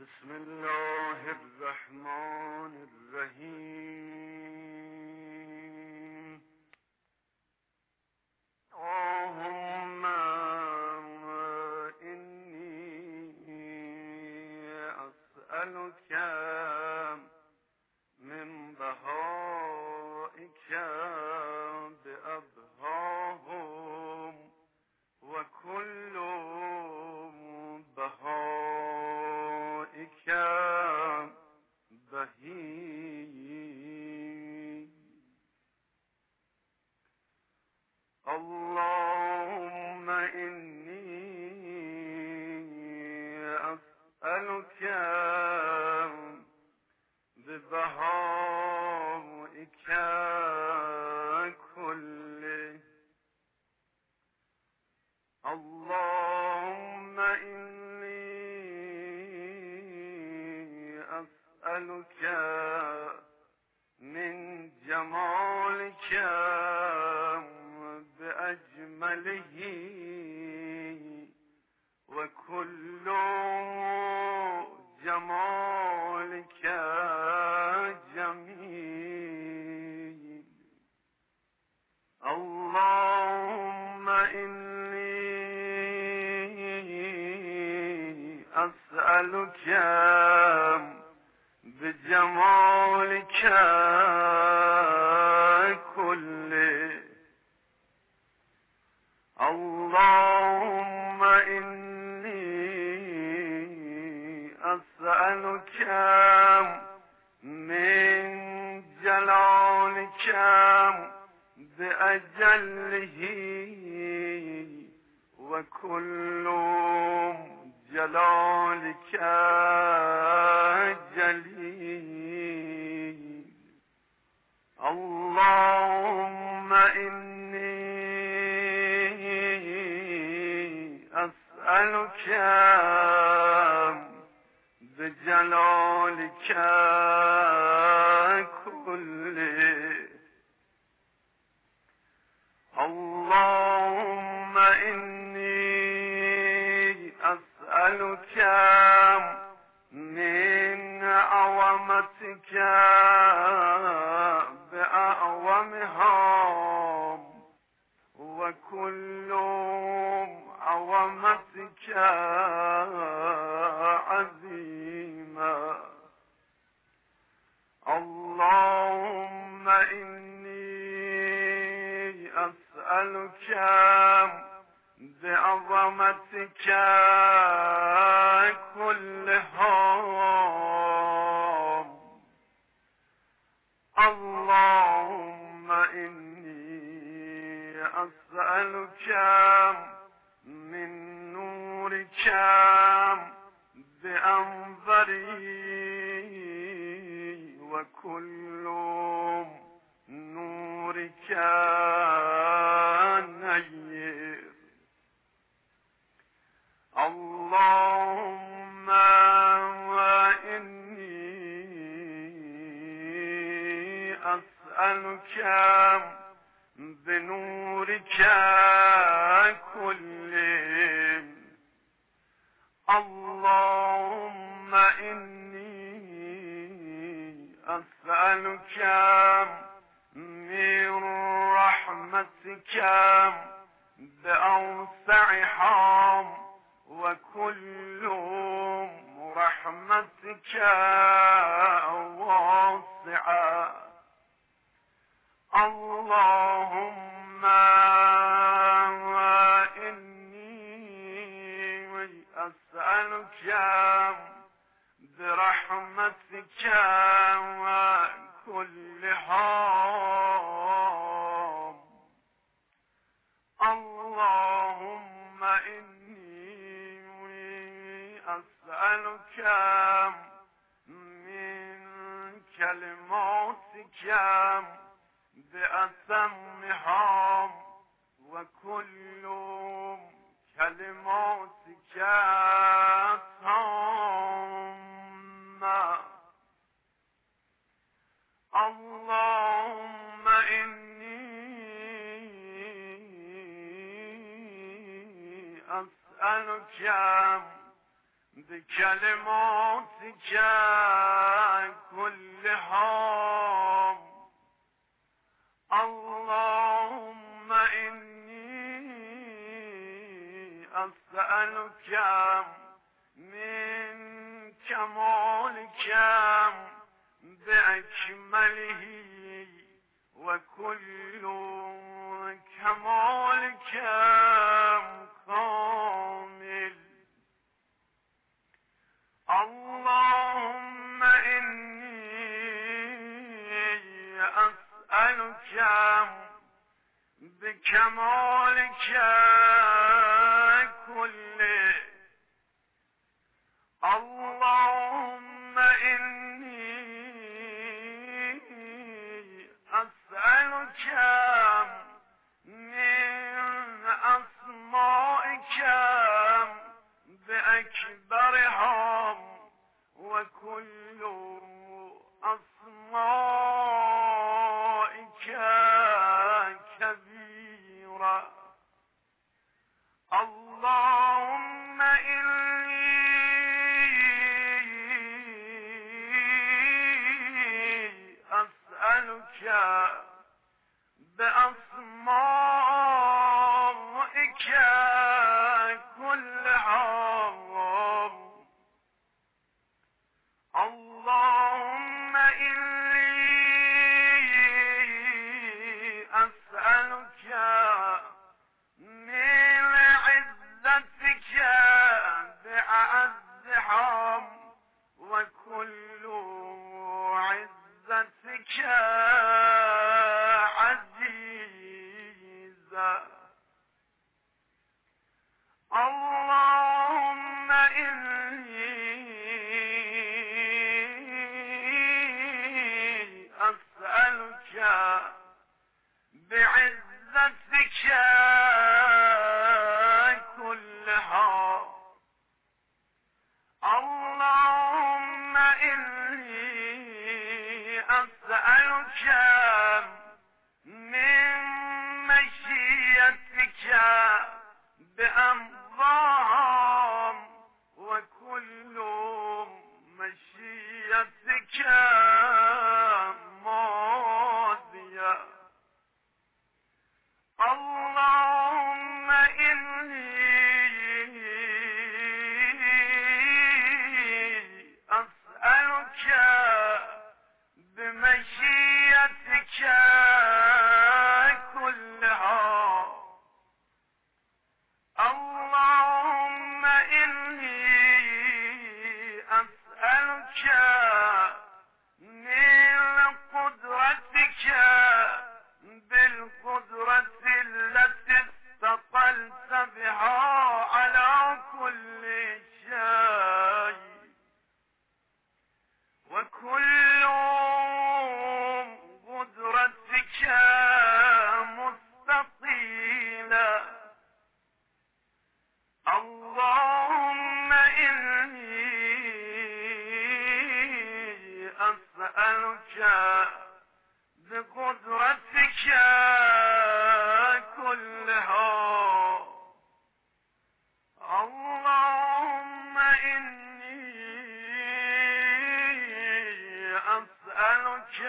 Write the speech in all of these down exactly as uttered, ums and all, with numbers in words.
بسم الله الرحمن الرحیم. اللهم إني أسألك من بهائك بأبهاهم وكل بهائك بهي. اللهم إني أسألك ببهائك كله. اللهم إني أسألك من جمالك بأجمله وكل جمالك جميل. اللهم إني أسألك بجمالك كله. اللهم إني أسألك من جلالك بأجله وكل جلالك جليل. اللهم إني أسألك بجلالك كله. اللهم إني أسألك من عظمتك بأعظمها وكل عظمتك عظيمة. اللهم إني أسألك بعظمتك كلها. اللهم إني أسألك من نورك بأنظري وكل نورك نير. اللهم إني أسألك بنورك كله. اللهم إني أسألك من رحمتك بأوسعها وكل رحمتك واسعة. اللهم إني أسألك برحمتك كلها. اللهم إني أسألك من كلماتك بأتمها وكل كلماتك تامة. اللهم إني أسألك بكلماتك كلهم اللهم إني أسألك من كمالك بأكمله وكل كمالك كامل اللهم إني أسألك بكمالك كله اللهم إني أسألك من أسمائك بأكبرها وكل أسمائك كبيرة اللهم إني أسألك بأسمائك كلها اللهم إني أسألك من عزتك بأعزها وكل عزتك عزيزة اللهم إني أسألك بعزتك كلها اللهم إني أسألك من مشيئتك بأمضاها وكل مشيئتك ماضية اللهم إني أسألك بمشيئتك كلها اللهم إني أسألك من قدرتك بالقدرة التي استطلت بها على كل شيء وكل قدرتك مستطيلة اللهم إني أسألك بقدرتك كلها اللهم إني أسألك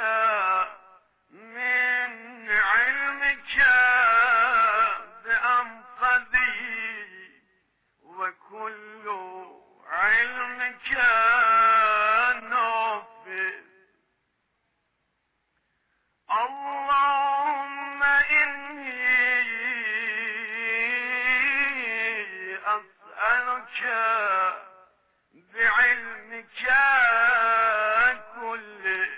من علمك بأنفذه وكل علمك نافذ اللهم إني أسألك بعلمك كله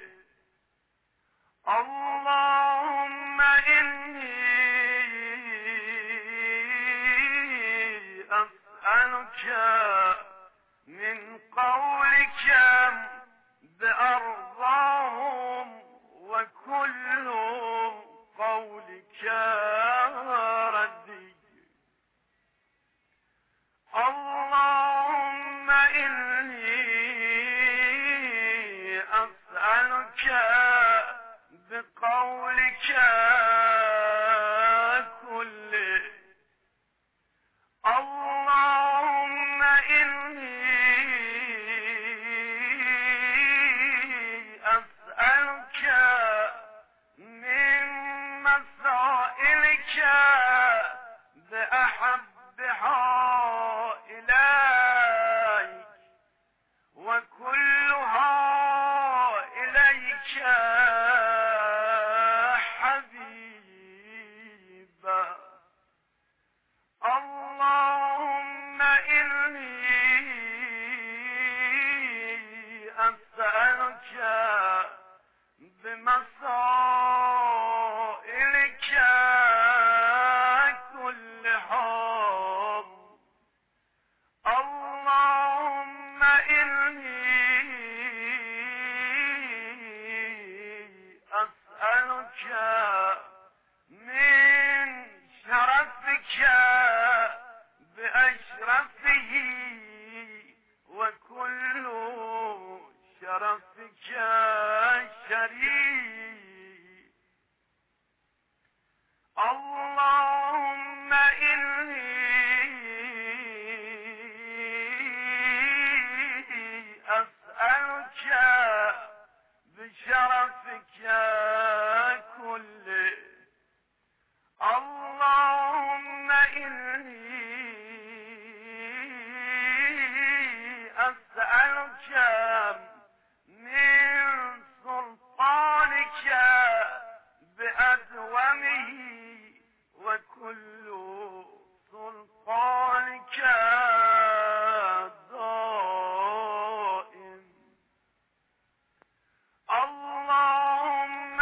اللهم إني أسألك من قولك بأرضاهم وكل قولك ردي اللهم إني أسألك بقولك كله اللهم إني إني أسألك من شرفك بأشرفه وكل شرفك شريف. اللهم إني أسألك بشرفك كله. اللهم إني أسألك من سلطانك بأدومه وكل سلطانك دائم. اللهم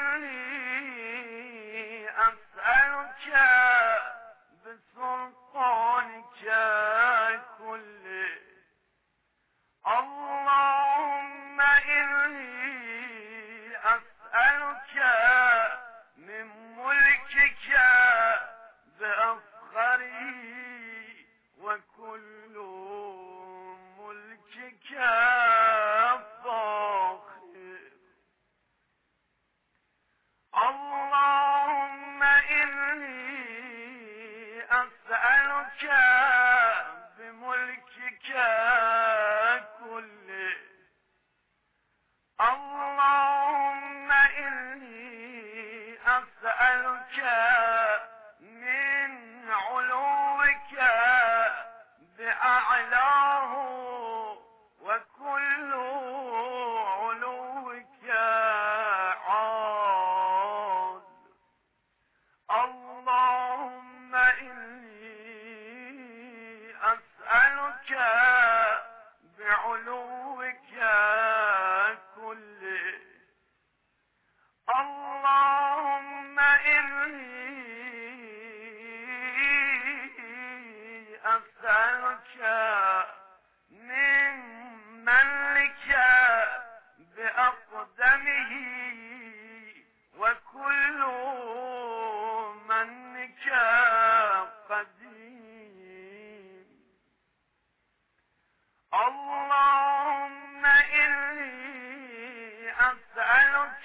إني أسألك بسلطانك كله. اللهم إني أسألك من ملكك بأفخره وكل ملكك فاخر. اللهم إني أسألك بملكك كله. اللهم إني أسألك من علوك بأعلاه وكل علوك عال. اللهم إني أسألك بعلوك كله. اللهم إني أسألك من منك بأقدمه وكل منك قديم. اللهم إني أسألك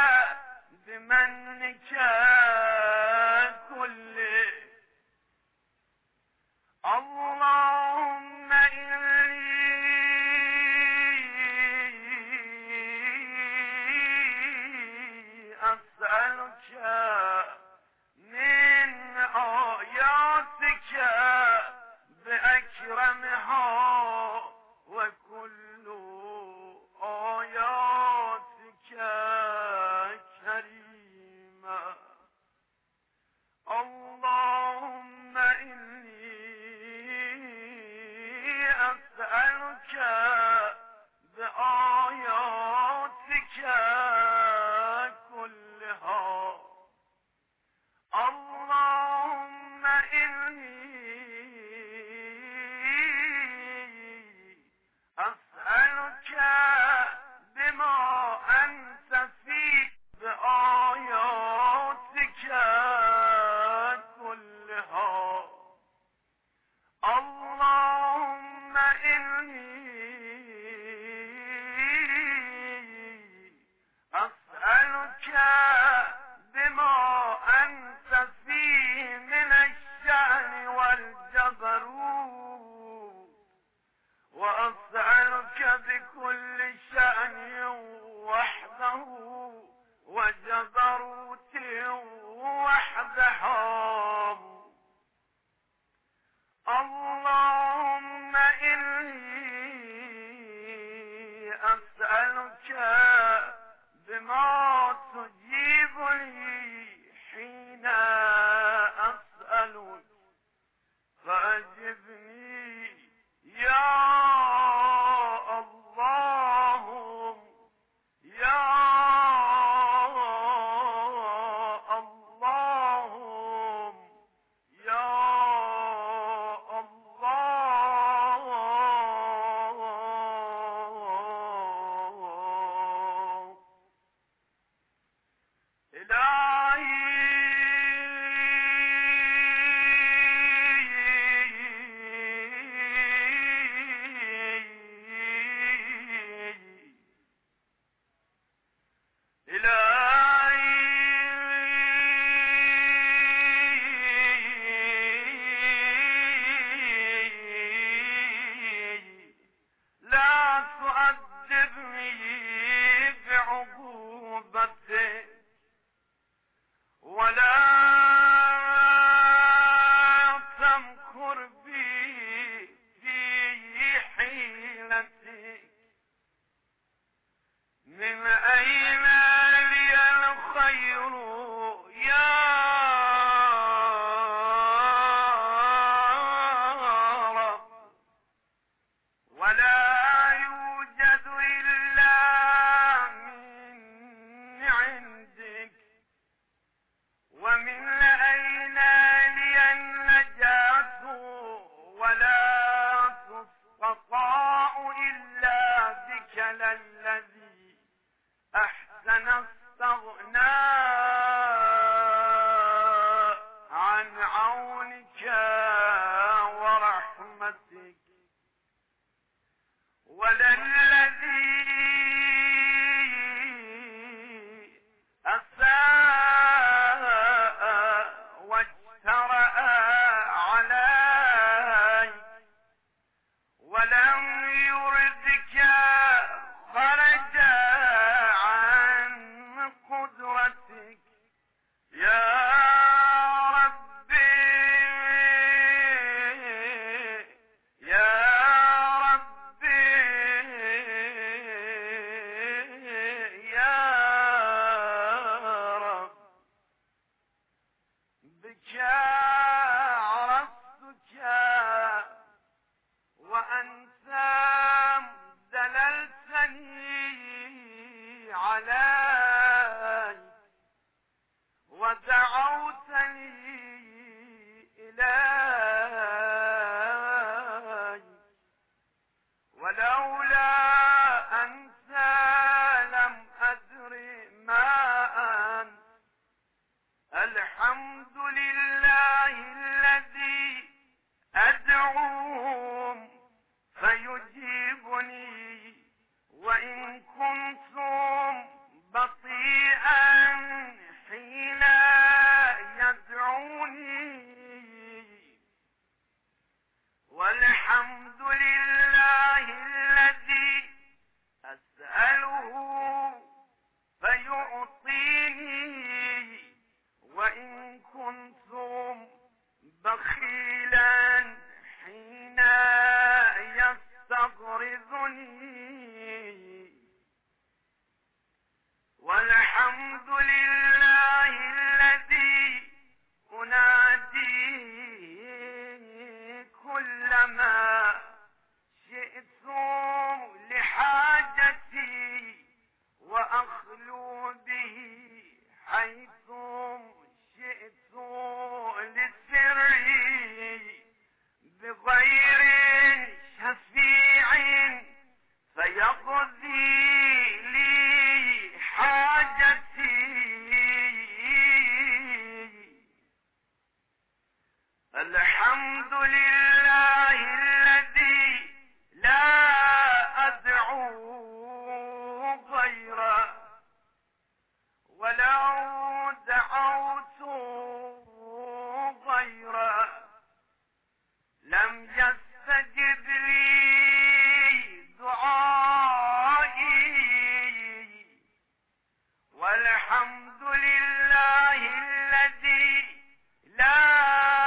بمنك كله. اللهم إني أسألك من آياتك بأكرمها وكل آياتك كريمة. اللهم إني أسألك بآياتك كلها. اللهم إني أسألك بما أنت فيه بآياتك كلها. اللهم إني أسألك بما أنت فيه من الشأن والجبروت. وأسألك بكل شأن وحده وجبروت وحده. اللهم إني أسألك بما تجيب لي حين أسألك فأجبني يا الله يا الله يا الله من أين لي الخير يا رب ولا يوجد إلا من عندك ومن أين لي النجاة ولا تستطاع إلا بك الذي أحسن استغناء عن عونك ورحمتك ولا الذي أساء واجترأ عليك ولم يردك خرج عن قدرتك يا ربي يا ربي يا رب بك عرفتك وأنت دللتني عليك ودعوتني إليك ولولا أنت لم أدر ما أنت الحمد لله الذي أدعوهم فيجيبني وإن كنتم بطيئا حين يدعوني والحمد لله الذي أسأله فيعطيني وإن كنتم بخيلا حين يستغرضني والحمد لله الذي أناديه كلما شئت لحاجتي وأخلو به حيث شئت لسري بغير شفيع فيقضي لي حاجتي الحمد لله الذي لا أدعو غيره ولو دعوت غيره لم يستجب لي دعائي والحمد لله الذي لا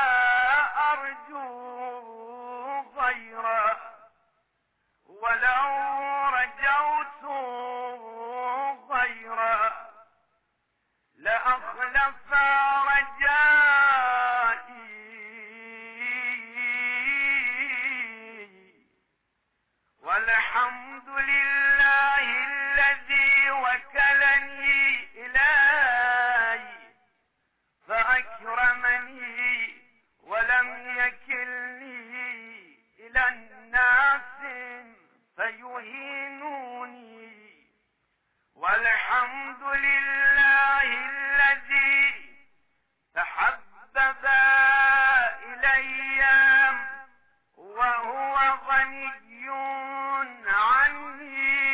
أرجو غيره ولو رجوت غيره لأخلف رجائي والحمد لله الذي وكلني إليه فأكرمني ولم يكلني إلى الناس فيهينوني والحمد لله الذي تحبب إلي وهو غني عني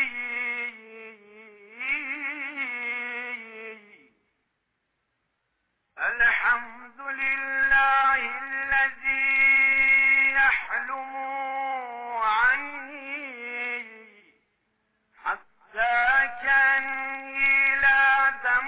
الحمد لله الذي يحلم عني حتى كأني لا دم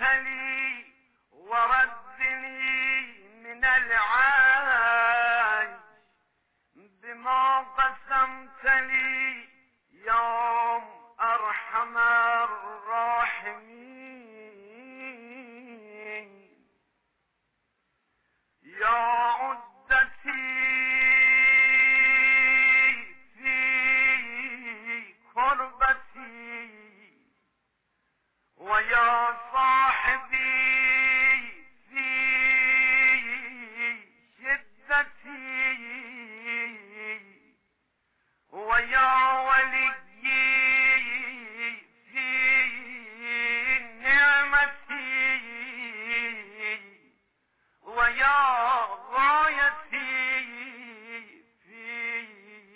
لي وردني من العاج بما قسمت لي يوم أرحم الراحمين. يا عدتي في كربتي ويا صاحبي في شدتي ويا وليي في نعمتي ويا غايتي في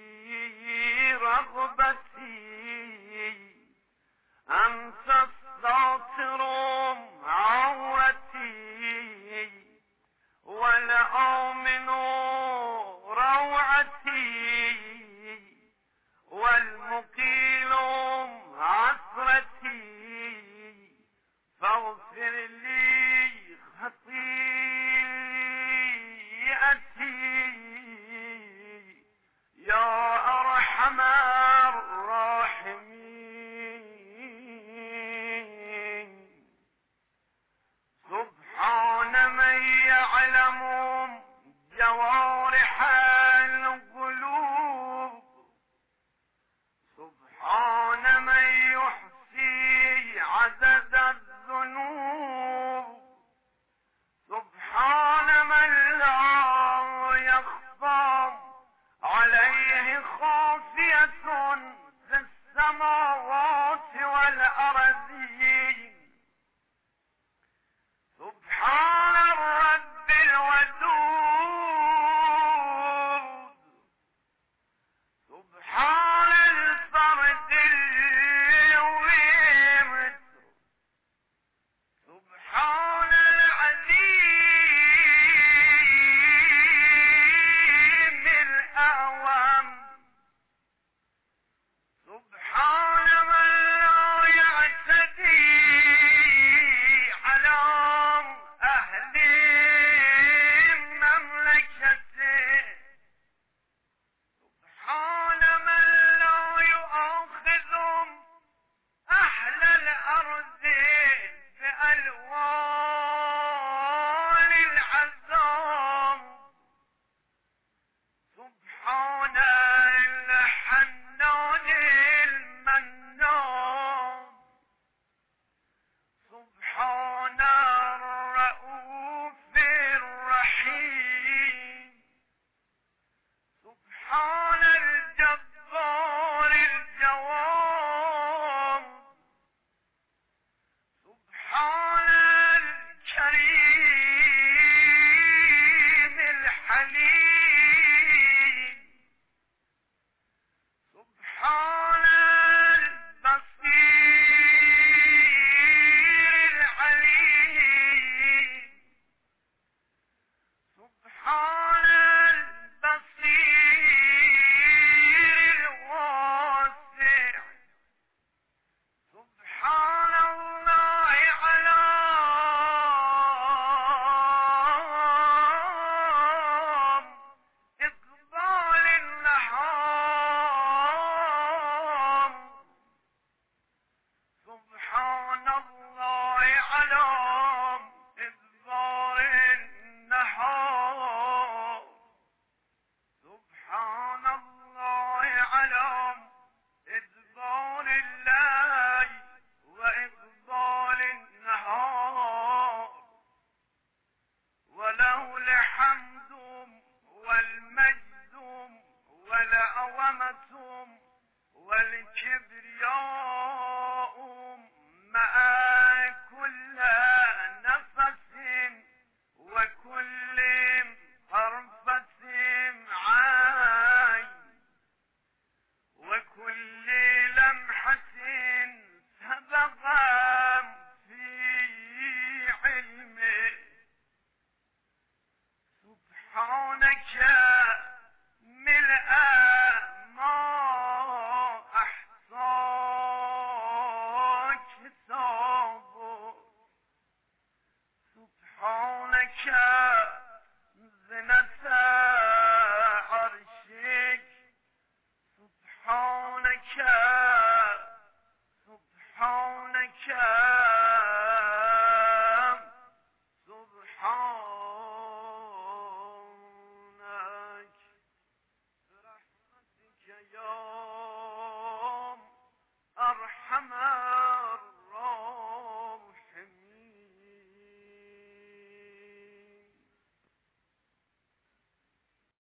رغبتي أنت الساتر عورتي والآمن روعتي والمقيل عثرتي فاغفر لي